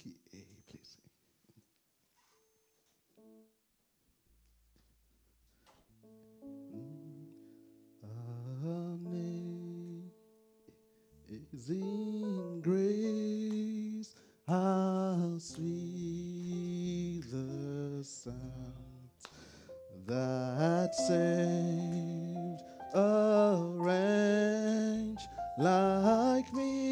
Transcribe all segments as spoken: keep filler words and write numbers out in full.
key A, please. Amazing grace, how sweet the sound that saved a wretch like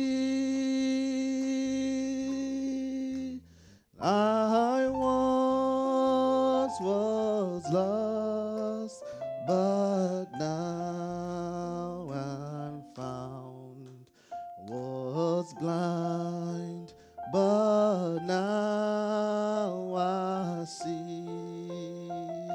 me. I once was lost, but now I'm found. Was blind, but now I see.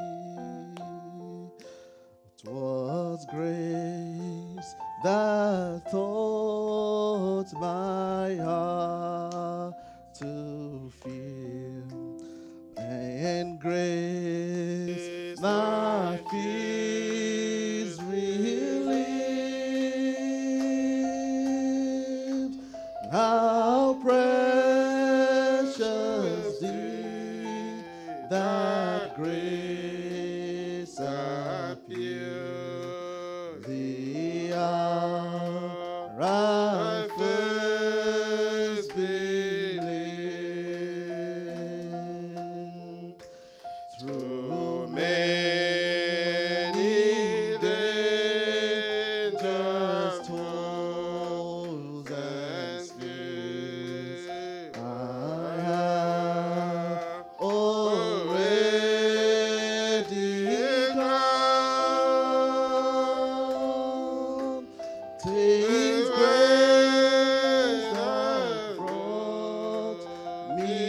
'Twas grace that taught my heart to fear, and grace my fears relieved. How precious did that grace appear, the hour I first believed. Through many dangers, toils, and fears, I have already come. 'Tis grace that brought me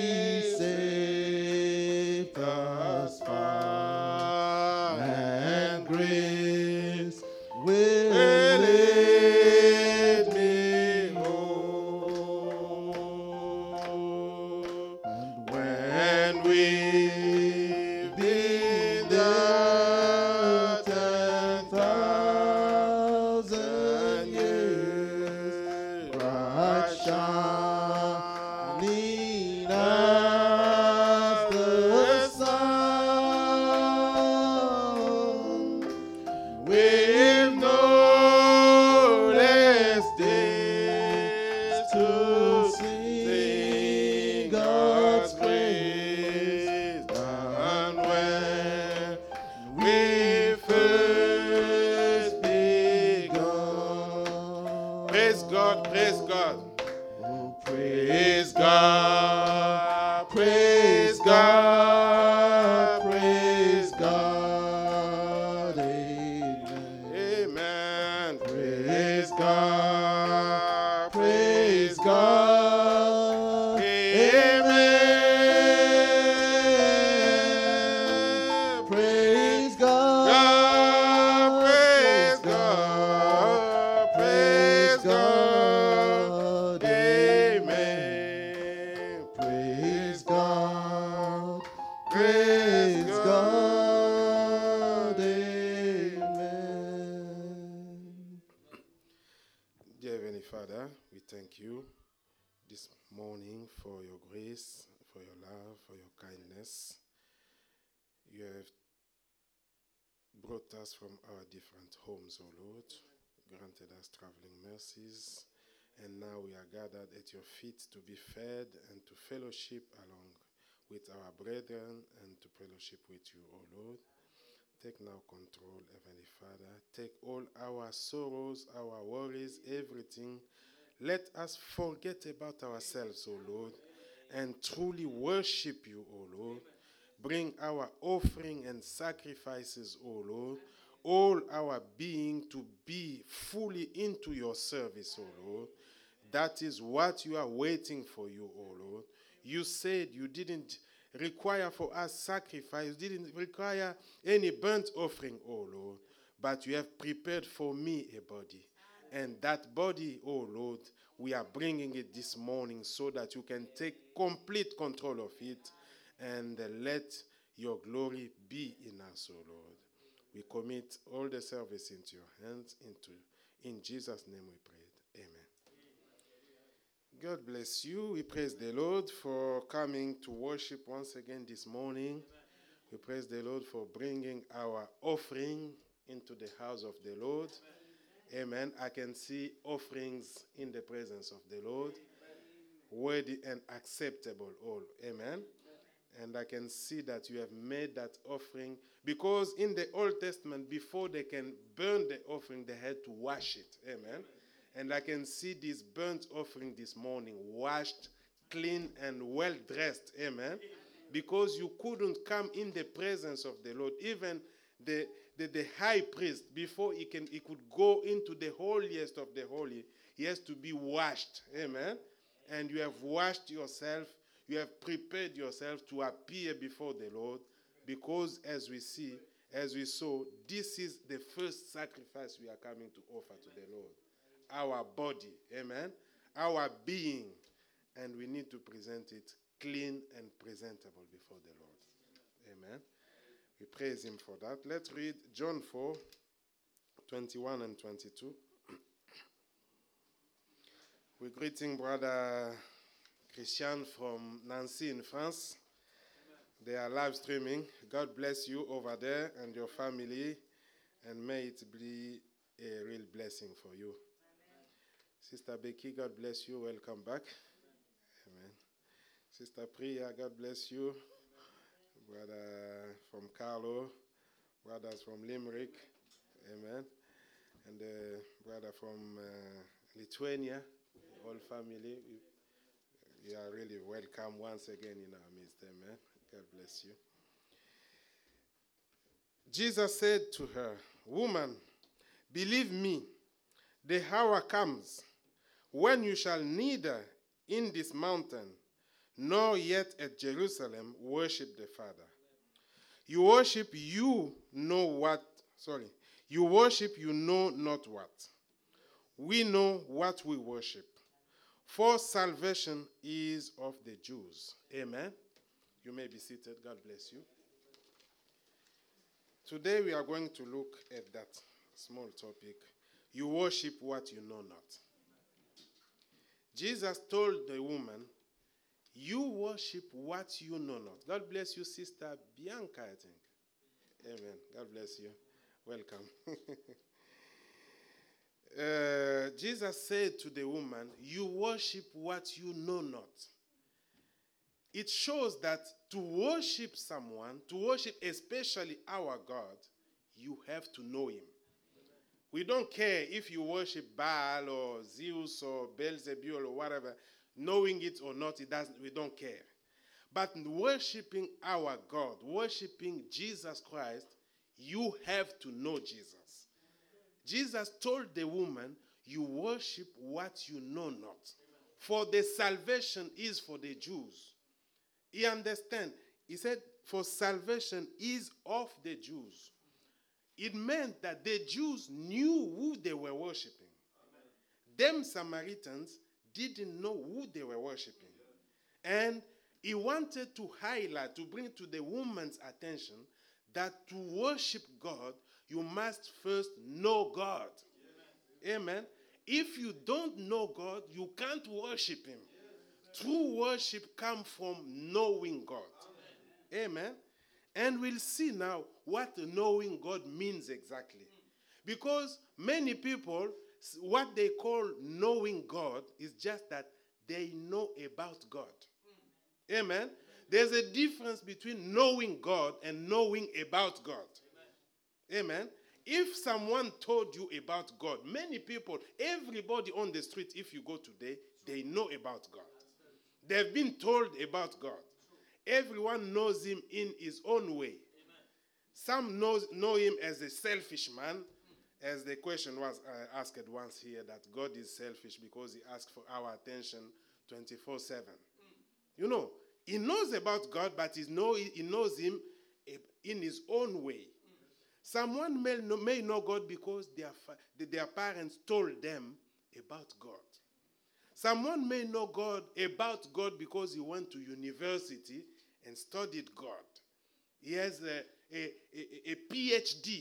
safe thus far, and grace will lead me home. And when we've been there ten thousand years, bright shining as the sun, with no less days to sing God's praise than when we first begun. Praise God, praise God. Oh, praise God, praise God, praise God, amen. Amen. Praise God, praise God, amen. Praise God, praise God, praise God, amen. Praise God, praise God, amen. Dear Heavenly Father, we thank you this morning for your grace, for your love, for your kindness. You have brought us from our different homes, O Lord, granted us traveling mercies, and now we are gathered at your feet to be fed and to fellowship along with our brethren and to fellowship with you, O Lord. Take now control, Heavenly Father. Take all our sorrows, our worries, everything. Let us forget about ourselves, O Lord, and truly worship you, O Lord. Bring our offering and sacrifices, O Lord, all our being to be fully into your service, O Lord. That is what you are waiting for you, O Lord. You said you didn't require for us sacrifice, you didn't require any burnt offering, O Lord, but you have prepared for me a body. And that body, oh Lord, we are bringing it this morning so that you can take complete control of it and let your glory be in us, oh Lord. We commit all the service into your hands, into in Jesus' name we pray. Amen. God bless you. We praise the Lord for coming to worship once again this morning. We praise the Lord for bringing our offering into the house of the Lord. Amen. I can see offerings in the presence of the Lord, worthy and acceptable all. Amen. And I can see that you have made that offering, because in the Old Testament, before they can burn the offering, they had to wash it. Amen. And I can see this burnt offering this morning, washed, clean, and well dressed. Amen. Because you couldn't come in the presence of the Lord. Even the, the, the high priest, before he can he could go into the holiest of the holy, he has to be washed. Amen. And you have washed yourself. You have prepared yourself to appear before the Lord, because as we see, as we saw, this is the first sacrifice we are coming to offer to the Lord. Our body, amen, our being, and we need to present it clean and presentable before the Lord. Amen. We praise him for that. Let's read John four, twenty-one and twenty-two. We're greeting Brother Christian from Nancy in France. They are live streaming. God bless you over there and your family, and may it be a real blessing for you. Amen. Sister Becky, God bless you. Welcome back. Amen. Sister Priya, God bless you. Amen. Brother from Carlo, brothers from Limerick. Amen. And the brother from uh, Lithuania, the whole family. You are really welcome once again in our midst. Amen. God bless you. Jesus said to her, "Woman, believe me, the hour comes when you shall neither in this mountain nor yet at Jerusalem worship the Father. You worship you know what, sorry, you worship you know not what. We know what we worship. For salvation is of the Jews." Amen. You may be seated. God bless you. Today we are going to look at that small topic. You worship what you know not. Jesus told the woman, you worship what you know not. God bless you, Sister Bianca, I think. Amen. God bless you. Welcome. Uh, Jesus said to the woman, you worship what you know not. It shows that to worship someone, to worship especially our God, you have to know him. We don't care if you worship Baal or Zeus or Beelzebul or whatever, knowing it or not, it doesn't, we don't care. But worshiping our God, worshiping Jesus Christ, you have to know Jesus. Jesus told the woman, you worship what you know not. For the salvation is for the Jews. He understand. He said, for salvation is of the Jews. It meant that the Jews knew who they were worshiping. Amen. Them Samaritans didn't know who they were worshiping. And he wanted to highlight, to bring to the woman's attention that to worship God, you must first know God. Amen. Amen. If you don't know God, you can't worship him. Yes. True worship comes from knowing God. Amen. Amen. And we'll see now what knowing God means exactly. Because many people, what they call knowing God is just that they know about God. Amen. There's a difference between knowing God and knowing about God. Amen. If someone told you about God, many people, everybody on the street, if you go today, they know about God. They've been told about God. Everyone knows him in his own way. Some knows, know him as a selfish man, as the question was uh, asked once here, that God is selfish because he asks for our attention twenty-four seven. You know, he knows about God, but he, know, he knows him in his own way. Someone may know, may know God because their, their parents told them about God. Someone may know God about God because he went to university and studied God. He has a, a, a, a P H D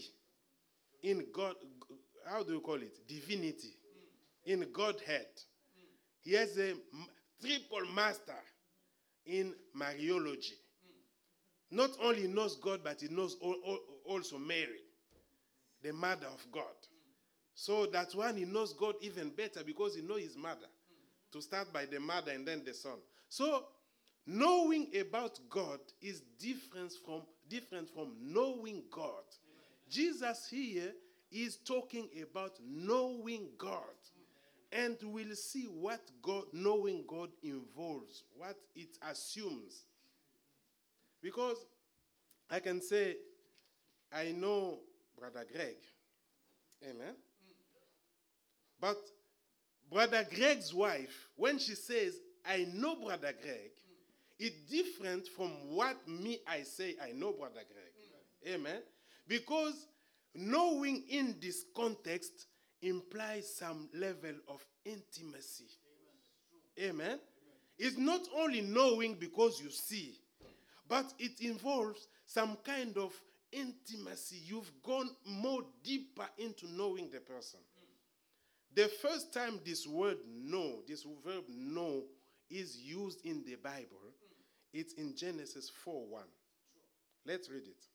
in God, how do you call it? Divinity. In Godhead. he has a m- triple master in Mariology. Not only knows God, but he knows al- al- also Mary, the mother of God. So that's why he knows God even better, because he knows his mother. To start by the mother and then the son. So knowing about God is different from different from knowing God. Amen. Jesus here is talking about knowing God. And we'll see what God knowing God involves, what it assumes. Because I can say, I know Brother Greg. Amen. But Brother Greg's wife, when she says, I know Brother Greg, it's different from what me I say, I know Brother Greg. Amen. Amen. Because knowing in this context implies some level of intimacy. Amen. Amen. Amen. It's not only knowing because you see, but it involves some kind of intimacy. You've gone more deeper into knowing the person. The first time this word know, this verb know, is used in the Bible, it's in Genesis four one. Let's read it.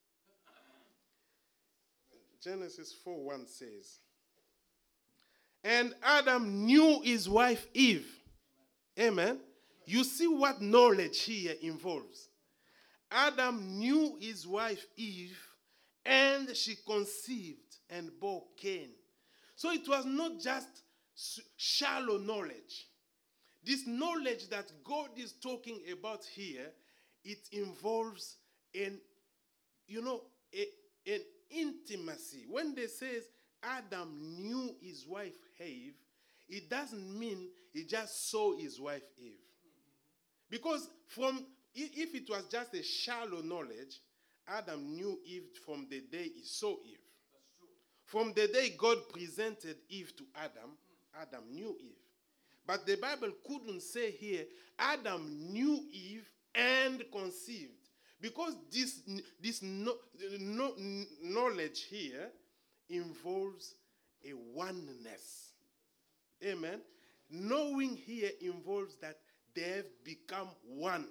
Genesis four one says, and Adam knew his wife Eve. Amen. You see what knowledge here involves. Adam knew his wife Eve, and she conceived and bore Cain. So it was not just shallow knowledge. This knowledge that God is talking about here, it involves an, you know, a, an intimacy. When they says Adam knew his wife Eve, it doesn't mean he just saw his wife Eve. Because from if it was just a shallow knowledge, Adam knew Eve from the day he saw Eve. From the day God presented Eve to Adam, Adam knew Eve. But the Bible couldn't say here, Adam knew Eve and conceived. Because this, this no, no, knowledge here involves a oneness. Amen. Knowing here involves that they've become one.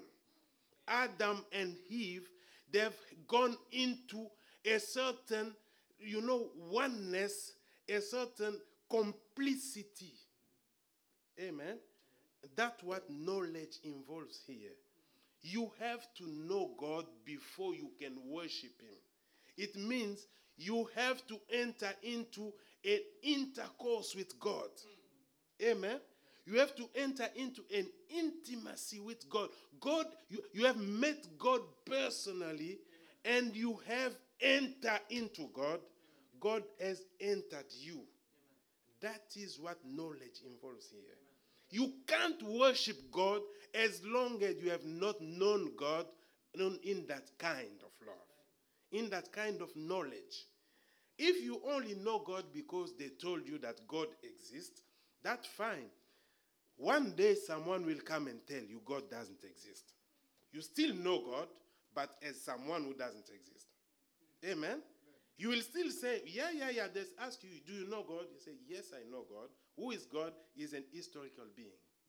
Adam and Eve, they've gone into a certain, you know, oneness, a certain complicity. Amen. That's what knowledge involves here. You have to know God before you can worship him. It means you have to enter into an intercourse with God. Amen. You have to enter into an intimacy with God. God, you, you have met God personally, and you have entered into God. God has entered you. That is what knowledge involves here. You can't worship God as long as you have not known God in that kind of love, in that kind of knowledge. If you only know God because they told you that God exists, that's fine. One day someone will come and tell you God doesn't exist. You still know God, but as someone who doesn't exist. Amen? Amen. You will still say, yeah, yeah, yeah. They ask you, do you know God? You say, yes, I know God. Who is God? Is an historical being.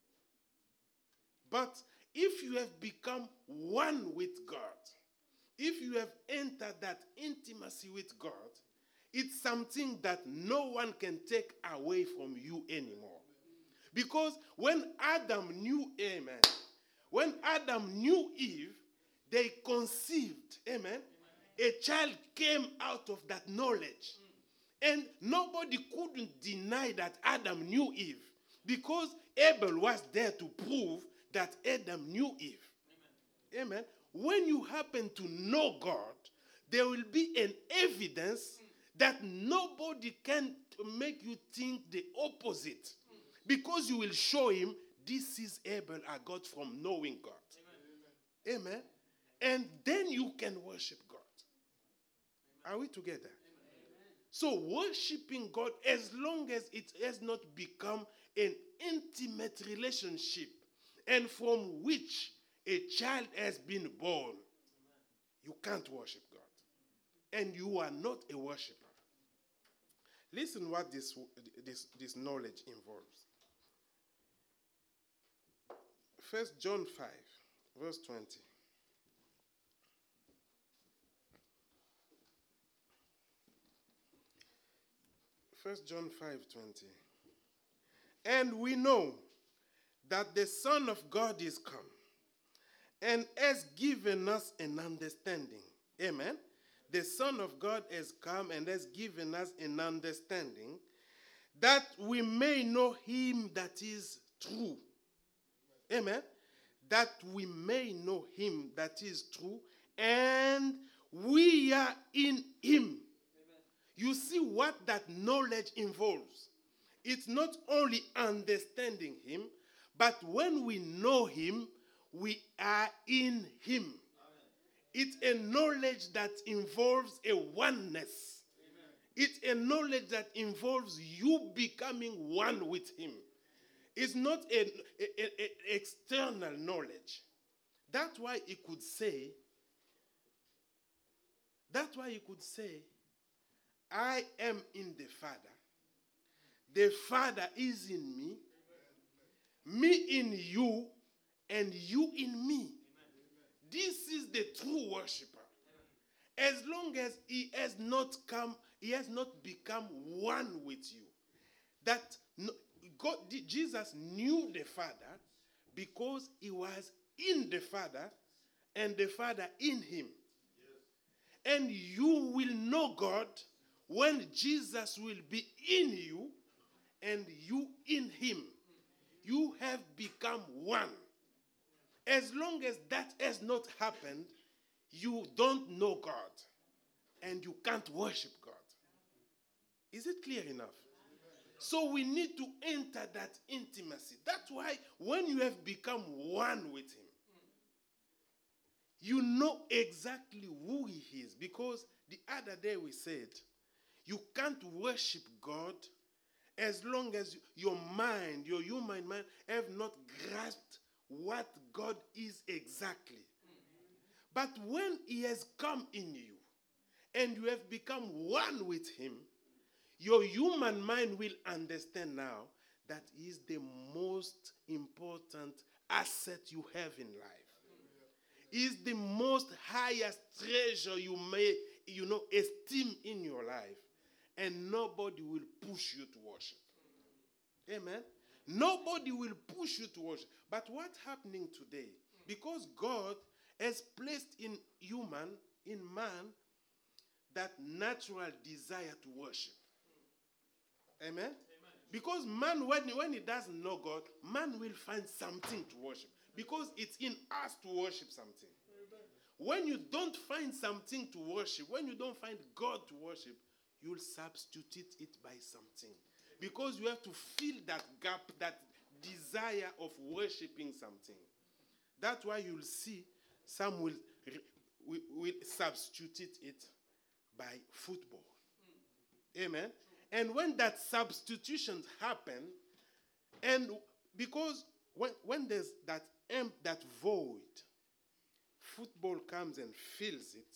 But if you have become one with God, if you have entered that intimacy with God, it's something that no one can take away from you anymore. Because when Adam knew, amen, when Adam knew Eve, they conceived, amen, a child came out of that knowledge. And nobody couldn't deny that Adam knew Eve, because Abel was there to prove that Adam knew Eve. Amen. Amen. When you happen to know God, there will be an evidence that nobody can make you think the opposite. Because you will show him, this is Abel I got from knowing God. Amen. Amen. And then you can worship God. Are we together? Amen. So worshiping God, as long as it has not become an intimate relationship, and from which a child has been born, you can't worship God. And you are not a worshiper. Listen what this, this, this knowledge involves. First John five, verse twenty. First John five, twenty. And we know that the Son of God is come and has given us an understanding. Amen. The Son of God has come and has given us an understanding that we may know him that is true. Amen. That we may know him that is true, and we are in him. Amen. You see what that knowledge involves. It's not only understanding him, but when we know him, we are in him. Amen. It's a knowledge that involves a oneness. Amen. It's a knowledge that involves you becoming one with him. It's not an external knowledge. That's why he could say, that's why he could say, I am in the Father. The Father is in me, me in you, and you in me. This is the true worshiper. As long as he has not come, he has not become one with you. That no, God, Jesus knew the Father because he was in the Father and the Father in him. Yes. And you will know God when Jesus will be in you and you in him. You have become one. As long as that has not happened, you don't know God and you can't worship God. Is it clear enough? So we need to enter that intimacy. That's why when you have become one with him, you know exactly who he is. Because the other day we said, you can't worship God as long as your mind, your human mind, have not grasped what God is exactly. But when he has come in you and you have become one with him, your human mind will understand now that he is the most important asset you have in life. He is the most highest treasure you may, you know, esteem in your life. And nobody will push you to worship. Amen. Nobody will push you to worship. But what's happening today? Because God has placed in human, in man, that natural desire to worship. Amen? Amen. Because man, when, when he doesn't know God, man will find something to worship. Because it's in us to worship something. Amen. When you don't find something to worship, when you don't find God to worship, you'll substitute it by something. Because you have to fill that gap, that desire of worshiping something. That's why you'll see some will, will, will substitute it by football. Mm. Amen? And when that substitution happen, and because when, when there's that emp, that void, football comes and fills it.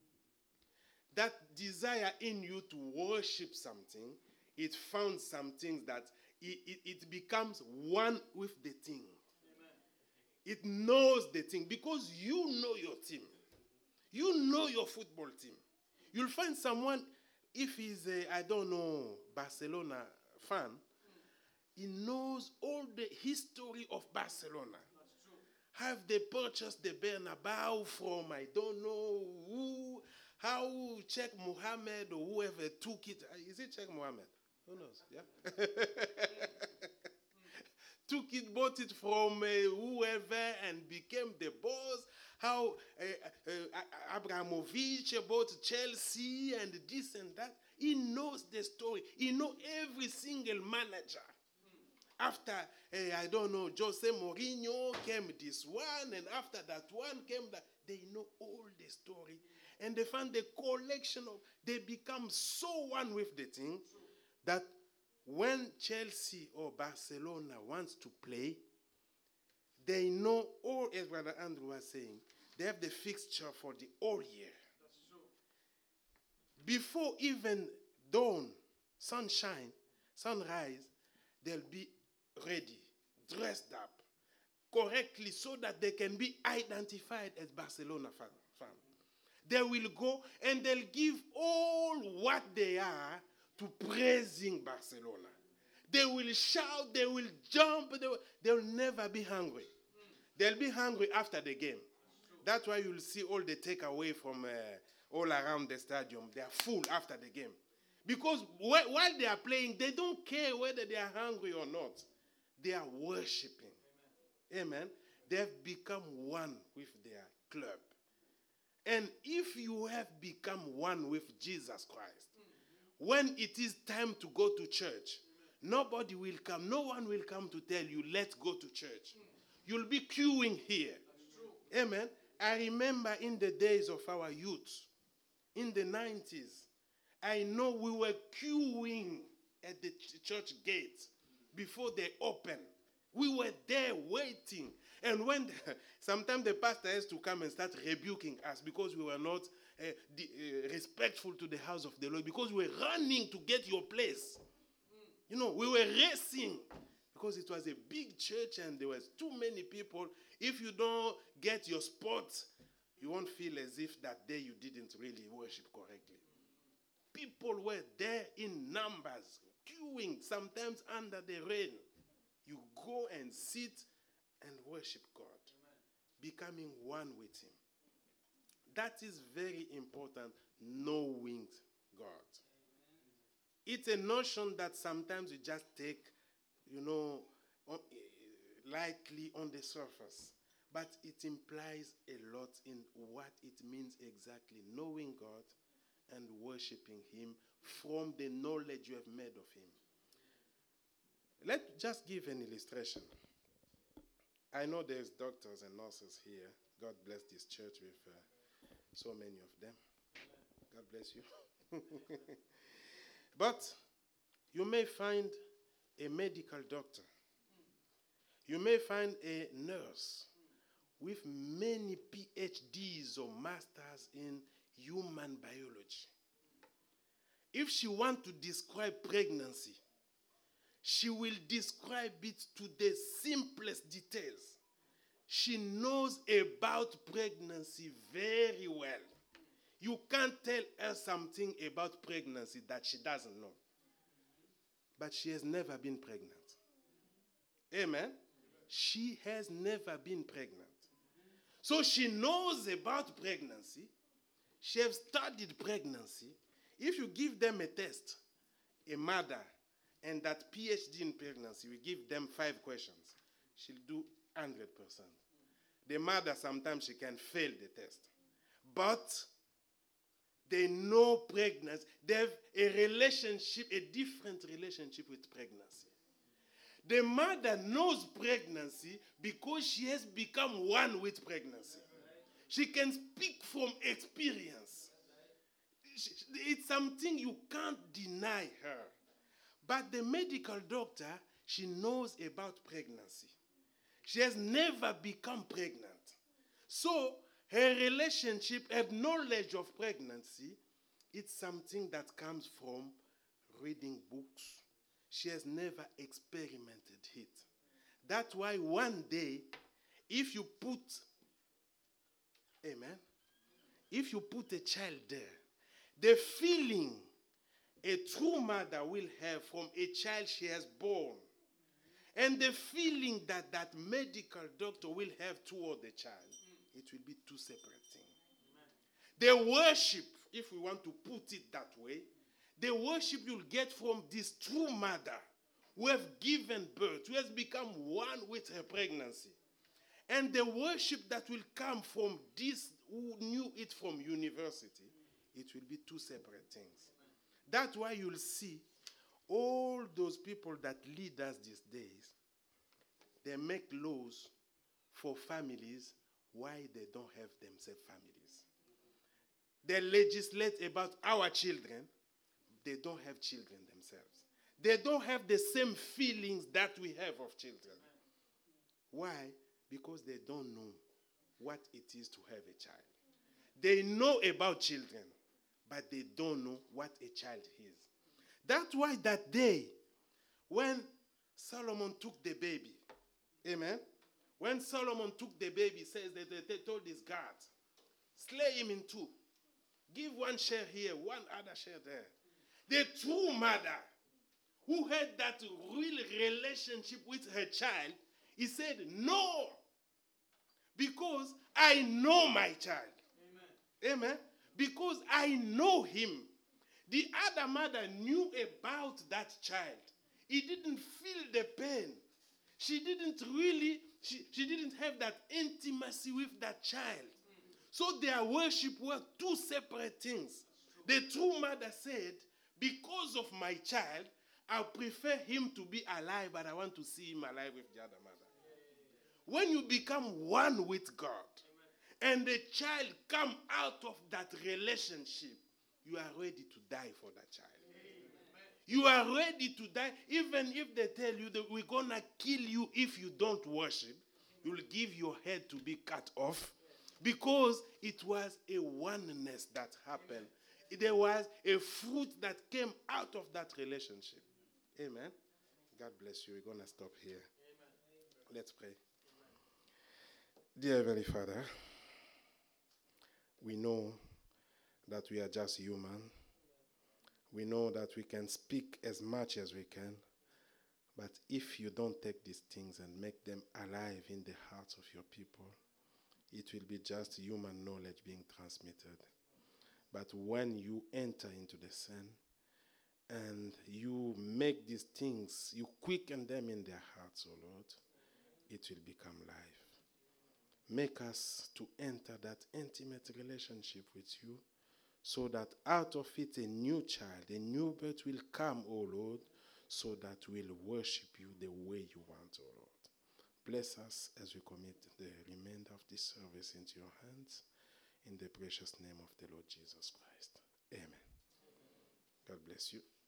That desire in you to worship something, it found some things that it, it, it becomes one with the thing. Amen. It knows the thing because you know your team. You know your football team. You'll find someone, if he's a, I don't know, Barcelona fan, he knows all the history of Barcelona. That's true. Have they purchased the Bernabeu from, I don't know who, how Sheikh Mohammed or whoever took it. Is it Sheikh Mohammed? Who knows? Yeah. Took it, bought it from uh, whoever and became the boss. How uh, uh, Abramovich bought Chelsea and this and that. He knows the story. He knows every single manager. After, uh, I don't know, Jose Mourinho came this one, and after that one came that. They know all the story. And they find the collection of, they become so one with the thing that when Chelsea or Barcelona wants to play, they know all, as Brother Andrew was saying, they have the fixture for the whole year. That's true. Before even dawn, sunshine, sunrise, they'll be ready, dressed up, correctly so that they can be identified as Barcelona fan. fan. They will go and they'll give all what they are to praising Barcelona. They will shout, they will jump, they will, they'll never be hungry. They'll be hungry after the game. That's why you'll see all the takeaway from uh, all around the stadium. They are full after the game. Because wh- while they are playing, they don't care whether they are hungry or not. They are worshiping. Amen. Amen. They've become one with their club. And if you have become one with Jesus Christ, when it is time to go to church, nobody will come. No one will come to tell you, let's go to church. You'll be queuing here. Amen. I remember in the days of our youth, in the nineties, I know we were queuing at the ch- church gate before they opened. We were there waiting. And when the, sometimes the pastor has to come and start rebuking us because we were not uh, the, uh, respectful to the house of the Lord, because we were running to get your place. You know, we were racing because it was a big church and there was too many people. If you don't get your spot, you won't feel as if that day you didn't really worship correctly. People were there in numbers, queuing, sometimes under the rain. You go and sit and worship God, becoming one with Him. That is very important, knowing God. It's a notion that sometimes you just take, you know, on, uh, lightly on the surface. But it implies a lot in what it means exactly, knowing God and worshiping Him from the knowledge you have made of Him. Let's just give an illustration. I know there's doctors and nurses here. God bless this church with uh, so many of them. God bless you. But you may find a medical doctor. You may find a nurse with many P H Ds or masters in human biology. If she wants to describe pregnancy, she will describe it to the simplest details. She knows about pregnancy very well. You can't tell her something about pregnancy that she doesn't know. But she has never been pregnant. Amen? She has never been pregnant. So she knows about pregnancy. She has studied pregnancy. If you give them a test, a mother, and that P H D in pregnancy, we give them five questions, she'll do one hundred percent. The mother, sometimes she can fail the test. But they know pregnancy. They have a relationship, a different relationship with pregnancy. The mother knows pregnancy because she has become one with pregnancy. She can speak from experience. It's something you can't deny her. But the medical doctor, she knows about pregnancy. She has never become pregnant. So her relationship, her knowledge of pregnancy, it's something that comes from reading books. She has never experimented it. That's why one day, if you put, amen, if you put a child there, the feeling a true mother will have from a child she has born, and the feeling that that medical doctor will have toward the child, it will be two separate things. The worship, if we want to put it that way, the worship you'll get from this true mother who has given birth, who has become one with her pregnancy, and the worship that will come from this who knew it from university, it will be two separate things. That's why you'll see all those people that lead us these days, they make laws for families why they don't have themselves families. They legislate about our children, they don't have children themselves. They don't have the same feelings that we have of children. Why? Because they don't know what it is to have a child. They know about children, but they don't know what a child is. That's why that day, when Solomon took the baby, amen, When Solomon took the baby, says that they told his guards, slay him in two. Give one share here, one other share there. The true mother who had that real relationship with her child, he said, no, because I know my child. Amen. Amen. Because I know him. The other mother knew about that child. He didn't feel the pain. She didn't really, she, she didn't have that intimacy with that child. So their worship were two separate things. The true mother said, because of my child, I prefer him to be alive, but I want to see him alive with the other mother. When you become one with God, and the child come out of that relationship, you are ready to die for that child. You are ready to die, even if they tell you that we're going to kill you if you don't worship. You'll give your head to be cut off, because it was a oneness that happened. There was a fruit that came out of that relationship. Amen. God bless you. We're going to stop here. Amen. Let's pray. Amen. Dear Heavenly Father, we know that we are just human. We know that we can speak as much as we can. But if you don't take these things and make them alive in the hearts of your people, it will be just human knowledge being transmitted. But when you enter into the scene and you make these things, you quicken them in their hearts, O Lord, it will become life. Make us to enter that intimate relationship with you, so that out of it a new child, a new birth will come, O Lord, so that we'll worship you the way you want, O Lord. Bless us as we commit the remainder of this service into your hands. In the precious name of the Lord Jesus Christ. Amen. God bless you.